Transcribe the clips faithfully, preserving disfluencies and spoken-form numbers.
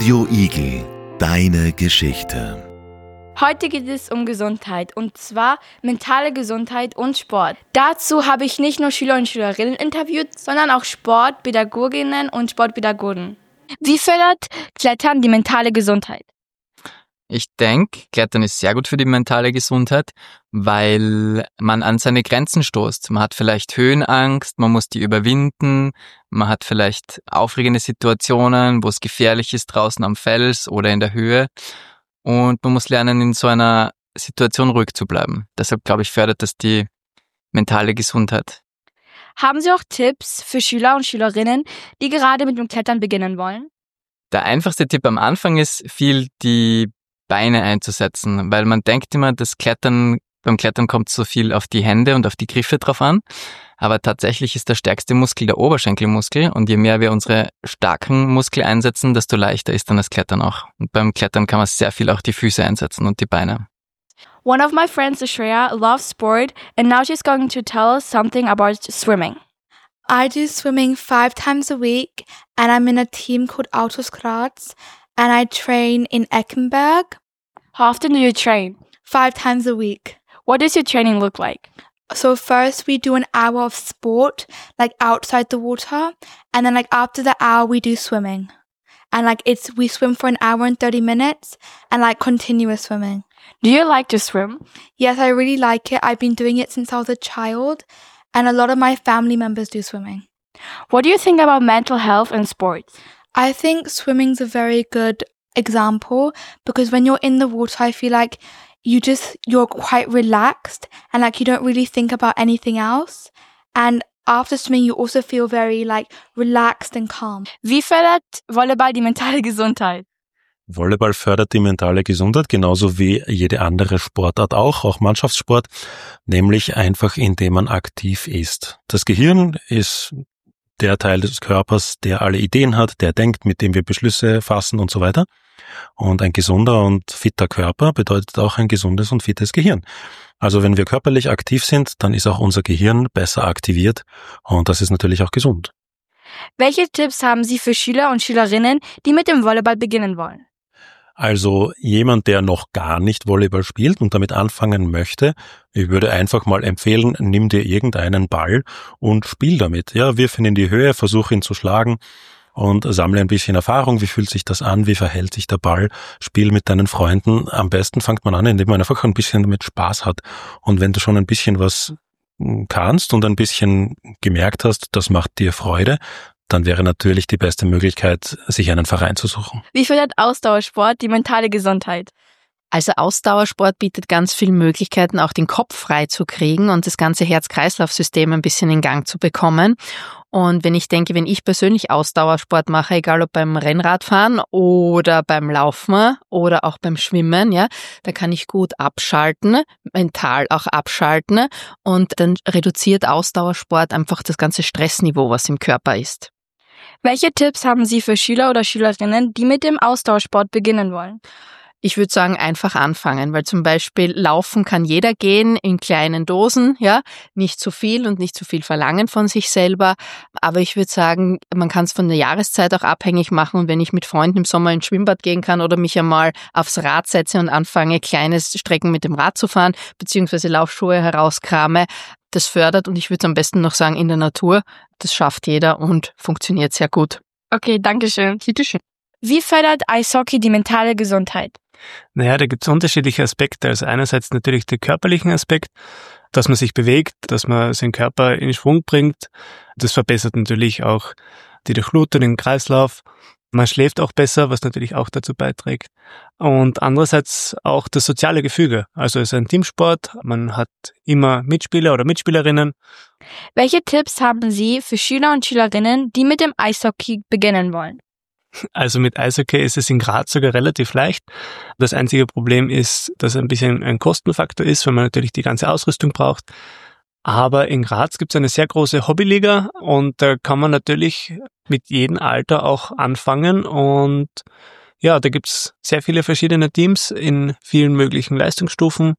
Radio Igel, deine Geschichte. Heute geht es um Gesundheit, und zwar mentale Gesundheit und Sport. Dazu habe ich nicht nur Schüler und Schülerinnen interviewt, sondern auch Sportpädagoginnen und Sportpädagogen. Wie fördert Klettern die mentale Gesundheit? Ich denke, Klettern ist sehr gut für die mentale Gesundheit, weil man an seine Grenzen stoßt. Man hat vielleicht Höhenangst, man muss die überwinden, man hat vielleicht aufregende Situationen, wo es gefährlich ist draußen am Fels oder in der Höhe. Und man muss lernen, in so einer Situation ruhig zu bleiben. Deshalb, glaube ich, fördert das die mentale Gesundheit. Haben Sie auch Tipps für Schüler und Schülerinnen, die gerade mit dem Klettern beginnen wollen? Der einfachste Tipp am Anfang ist, viel die Beine einzusetzen, weil man denkt immer, das Klettern, beim Klettern kommt so viel auf die Hände und auf die Griffe drauf an, aber tatsächlich ist der stärkste Muskel der Oberschenkelmuskel, und je mehr wir unsere starken Muskel einsetzen, desto leichter ist dann das Klettern auch. Und beim Klettern kann man sehr viel auch die Füße einsetzen und die Beine. One of my friends, Ashreya, loves sport, and now she's going to tell us something about swimming. I do swimming five times a week, and I'm in a team called Autos Graz, and I train in Eckenberg. How often do you train? Five times a week. What does your training look like? So first we do an hour of sport, like outside the water, and then like after the hour we do swimming. And like it's we swim for an hour and thirty minutes, and like continuous swimming. Do you like to swim? Yes, I really like it. I've been doing it since I was a child, and a lot of my family members do swimming. What do you think about mental health and sports? I think swimming's a very good example, because when you're in the water, I feel like you just, you're quite relaxed, and like you don't really think about anything else. And after swimming, you also feel very like relaxed and calm. Wie fördert Volleyball die mentale Gesundheit? Volleyball fördert die mentale Gesundheit, genauso wie jede andere Sportart auch, auch Mannschaftssport, nämlich einfach indem man aktiv ist. Das Gehirn ist der Teil des Körpers, der alle Ideen hat, der denkt, mit dem wir Beschlüsse fassen und so weiter. Und ein gesunder und fitter Körper bedeutet auch ein gesundes und fittes Gehirn. Also wenn wir körperlich aktiv sind, dann ist auch unser Gehirn besser aktiviert, und das ist natürlich auch gesund. Welche Tipps haben Sie für Schüler und Schülerinnen, die mit dem Volleyball beginnen wollen? Also jemand, der noch gar nicht Volleyball spielt und damit anfangen möchte, ich würde einfach mal empfehlen, nimm dir irgendeinen Ball und spiel damit. Ja, wirf ihn in die Höhe, versuch ihn zu schlagen und sammle ein bisschen Erfahrung. Wie fühlt sich das an? Wie verhält sich der Ball? Spiel mit deinen Freunden. Am besten fängt man an, indem man einfach ein bisschen damit Spaß hat. Und wenn du schon ein bisschen was kannst und ein bisschen gemerkt hast, das macht dir Freude, dann wäre natürlich die beste Möglichkeit, sich einen Verein zu suchen. Wie fördert Ausdauersport die mentale Gesundheit? Also Ausdauersport bietet ganz viele Möglichkeiten, auch den Kopf frei zu kriegen und das ganze Herz-Kreislauf-System ein bisschen in Gang zu bekommen. Und wenn ich denke, wenn ich persönlich Ausdauersport mache, egal ob beim Rennradfahren oder beim Laufen oder auch beim Schwimmen, ja, da kann ich gut abschalten, mental auch abschalten, und dann reduziert Ausdauersport einfach das ganze Stressniveau, was im Körper ist. Welche Tipps haben Sie für Schüler oder Schülerinnen, die mit dem Ausdauersport beginnen wollen? Ich würde sagen, einfach anfangen, weil zum Beispiel laufen kann jeder gehen in kleinen Dosen, ja, nicht zu viel und nicht zu viel verlangen von sich selber. Aber ich würde sagen, man kann es von der Jahreszeit auch abhängig machen. Und wenn ich mit Freunden im Sommer ins Schwimmbad gehen kann oder mich einmal aufs Rad setze und anfange, kleine Strecken mit dem Rad zu fahren, beziehungsweise Laufschuhe herauskrame, das fördert, und ich würde am besten noch sagen, in der Natur. Das schafft jeder und funktioniert sehr gut. Okay, danke schön. Bitteschön. Wie fördert Eishockey die mentale Gesundheit? Naja, da gibt es unterschiedliche Aspekte. Also einerseits natürlich den körperlichen Aspekt, dass man sich bewegt, dass man seinen Körper in Schwung bringt. Das verbessert natürlich auch die Durchblutung, den Kreislauf. Man schläft auch besser, was natürlich auch dazu beiträgt. Und andererseits auch das soziale Gefüge. Also es ist ein Teamsport, man hat immer Mitspieler oder Mitspielerinnen. Welche Tipps haben Sie für Schüler und Schülerinnen, die mit dem Eishockey beginnen wollen? Also mit Eishockey ist es in Graz sogar relativ leicht. Das einzige Problem ist, dass es ein bisschen ein Kostenfaktor ist, weil man natürlich die ganze Ausrüstung braucht. Aber in Graz gibt es eine sehr große Hobbyliga, und da kann man natürlich mit jedem Alter auch anfangen. Und ja, da gibt es sehr viele verschiedene Teams in vielen möglichen Leistungsstufen.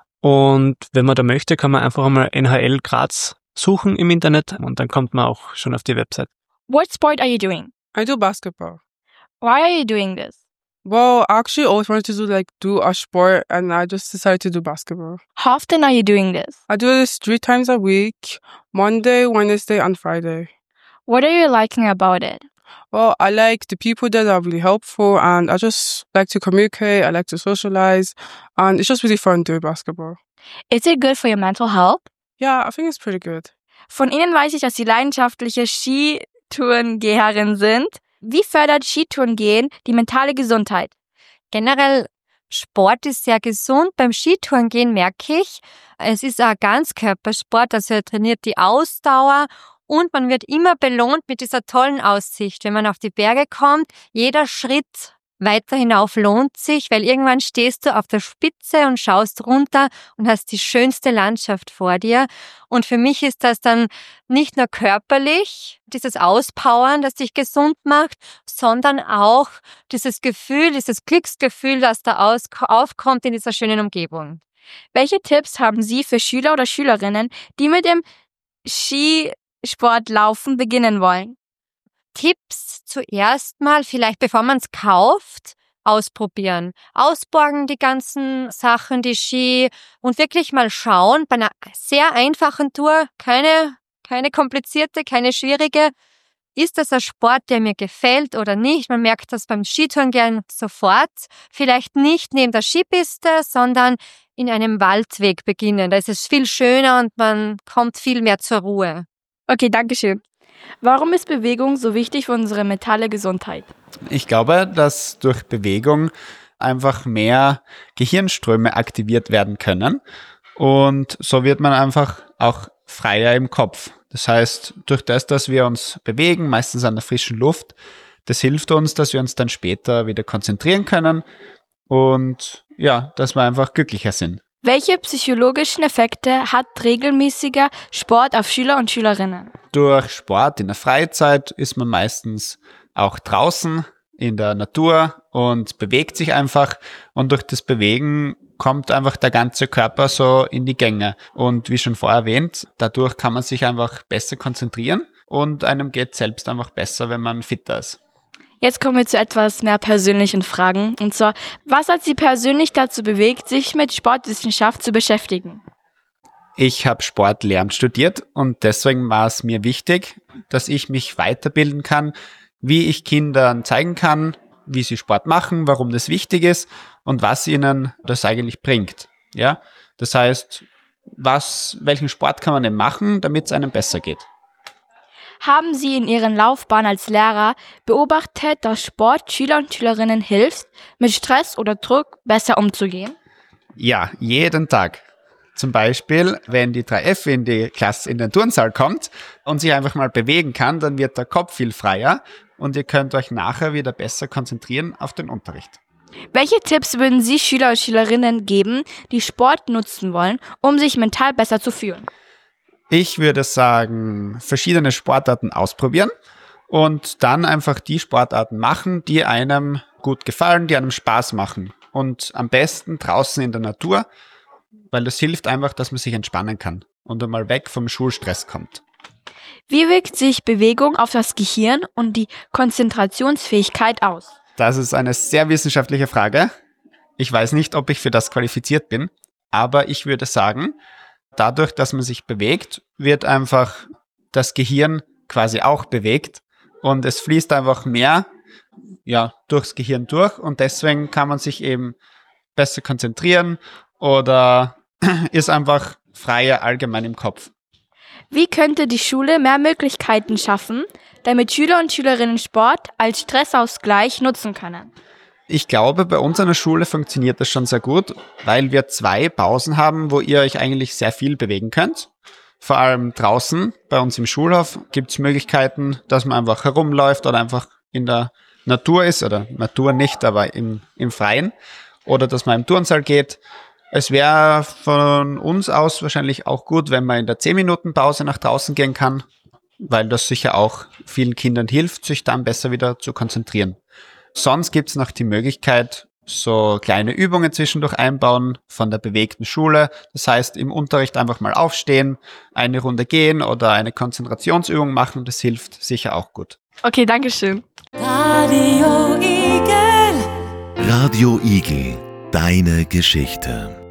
Und wenn man da möchte, kann man einfach einmal N H L Graz suchen im Internet, und dann kommt man auch schon auf die Website. What sport are you doing? I do basketball. Why are you doing this? Well, I actually always wanted to do like do a sport, and I just decided to do basketball. How often are you doing this? I do this three times a week: Monday, Wednesday, and Friday. What are you liking about it? Well, I like the people that are really helpful, and I just like to communicate. I like to socialize, and it's just really fun doing basketball. Is it good for your mental health? Yeah, I think it's pretty good. Von Ihnen weiß ich, dass Sie leidenschaftliche Skitourengeherin sind. Wie fördert Skitourengehen die mentale Gesundheit? Generell, Sport ist sehr gesund. Beim Skitourengehen merke ich, es ist ein Ganzkörpersport, also er trainiert die Ausdauer und man wird immer belohnt mit dieser tollen Aussicht. Wenn man auf die Berge kommt, jeder Schritt weiter hinauf lohnt sich, weil irgendwann stehst du auf der Spitze und schaust runter und hast die schönste Landschaft vor dir. Und für mich ist das dann nicht nur körperlich, dieses Auspowern, das dich gesund macht, sondern auch dieses Gefühl, dieses Glücksgefühl, das da aus- aufkommt in dieser schönen Umgebung. Welche Tipps haben Sie für Schüler oder Schülerinnen, die mit dem Skisportlaufen beginnen wollen? Tipps zuerst mal, vielleicht bevor man es kauft, ausprobieren. Ausborgen die ganzen Sachen, die Ski und wirklich mal schauen, bei einer sehr einfachen Tour, keine, keine komplizierte, keine schwierige, ist das ein Sport, der mir gefällt oder nicht? Man merkt das beim Skitourengehen sofort. Vielleicht nicht neben der Skipiste, sondern in einem Waldweg beginnen. Da ist es viel schöner und man kommt viel mehr zur Ruhe. Okay, danke schön. Warum ist Bewegung so wichtig für unsere mentale Gesundheit? Ich glaube, dass durch Bewegung einfach mehr Gehirnströme aktiviert werden können und so wird man einfach auch freier im Kopf. Das heißt, durch das, dass wir uns bewegen, meistens an der frischen Luft, das hilft uns, dass wir uns dann später wieder konzentrieren können und ja, dass wir einfach glücklicher sind. Welche psychologischen Effekte hat regelmäßiger Sport auf Schüler und Schülerinnen? Durch Sport in der Freizeit ist man meistens auch draußen in der Natur und bewegt sich einfach und durch das Bewegen kommt einfach der ganze Körper so in die Gänge und wie schon vorher erwähnt, dadurch kann man sich einfach besser konzentrieren und einem geht selbst einfach besser, wenn man fitter ist. Jetzt kommen wir zu etwas mehr persönlichen Fragen. Und zwar, was hat Sie persönlich dazu bewegt, sich mit Sportwissenschaft zu beschäftigen? Ich habe Sportlehramt studiert und deswegen war es mir wichtig, dass ich mich weiterbilden kann, wie ich Kindern zeigen kann, wie sie Sport machen, warum das wichtig ist und was ihnen das eigentlich bringt. Ja, das heißt, was, welchen Sport kann man denn machen, damit es einem besser geht? Haben Sie in Ihren Laufbahn als Lehrer beobachtet, dass Sport Schüler und Schülerinnen hilft, mit Stress oder Druck besser umzugehen? Ja, jeden Tag. Zum Beispiel, wenn die drei F in die Klasse in den Turnsaal kommt und sich einfach mal bewegen kann, dann wird der Kopf viel freier und ihr könnt euch nachher wieder besser konzentrieren auf den Unterricht. Welche Tipps würden Sie Schüler und Schülerinnen geben, die Sport nutzen wollen, um sich mental besser zu fühlen? Ich würde sagen, verschiedene Sportarten ausprobieren und dann einfach die Sportarten machen, die einem gut gefallen, die einem Spaß machen. Und am besten draußen in der Natur, weil das hilft einfach, dass man sich entspannen kann und einmal weg vom Schulstress kommt. Wie wirkt sich Bewegung auf das Gehirn und die Konzentrationsfähigkeit aus? Das ist eine sehr wissenschaftliche Frage. Ich weiß nicht, ob ich für das qualifiziert bin, aber ich würde sagen, dadurch, dass man sich bewegt, wird einfach das Gehirn quasi auch bewegt und es fließt einfach mehr ja, durchs Gehirn durch und deswegen kann man sich eben besser konzentrieren oder ist einfach freier allgemein im Kopf. Wie könnte die Schule mehr Möglichkeiten schaffen, damit Schüler und Schülerinnen Sport als Stressausgleich nutzen können? Ich glaube, bei uns an der Schule funktioniert das schon sehr gut, weil wir zwei Pausen haben, wo ihr euch eigentlich sehr viel bewegen könnt. Vor allem draußen, bei uns im Schulhof, gibt es Möglichkeiten, dass man einfach herumläuft oder einfach in der Natur ist, oder Natur nicht, aber im, im Freien, oder dass man im Turnsaal geht. Es wäre von uns aus wahrscheinlich auch gut, wenn man in der zehn Minuten Pause nach draußen gehen kann, weil das sicher auch vielen Kindern hilft, sich dann besser wieder zu konzentrieren. Sonst gibt es noch die Möglichkeit, so kleine Übungen zwischendurch einbauen von der bewegten Schule. Das heißt, im Unterricht einfach mal aufstehen, eine Runde gehen oder eine Konzentrationsübung machen. Das hilft sicher auch gut. Okay, danke schön. Radio Igel. Radio Igel, deine Geschichte.